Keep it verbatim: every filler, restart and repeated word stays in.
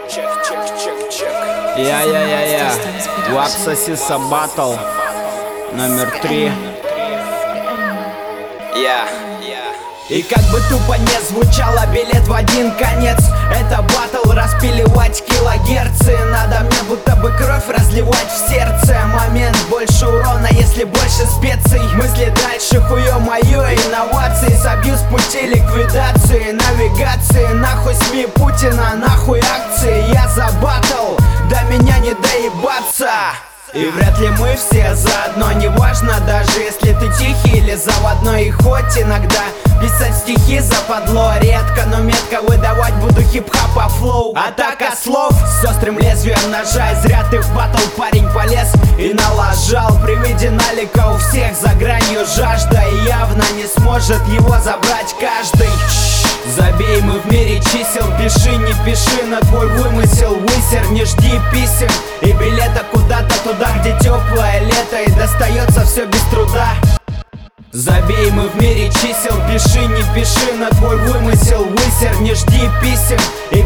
Я-я-я-я, Вапса Сиса Баттл номер три. Я И как бы тупо не звучало, билет в один конец. Это баттл, распиливать килогерцы. Надо мне будто бы кровь разливать в сердце. Момент, больше урона, если больше специй. Мысли дальше, хуё моё, инновации. Собью с пути ликвидации, навигации. Нахуй СМИ Путина, нахуй акции. Я за баттл, до меня не доебаться. И вряд ли мы все заодно, неважно, даже если ты тихий или заводной. И хоть иногда писать стихи западло, редко, но метко выдавать буду хип-хапа флоу. Атака слов с острым лезвием ножа. И зря ты в баттл, парень, полез и налажал. При виде налика у всех за гранью жажда, и явно не сможет его забрать каждый. Забей, мы в мире чисел, пиши, не пиши на твой вымысел. Высер, не жди писем и билета куда-то туда, где теплое лето и достается все без труда. Забей, мы в мире чисел, пиши, не пиши на твой вымысел. Высер, не жди писем и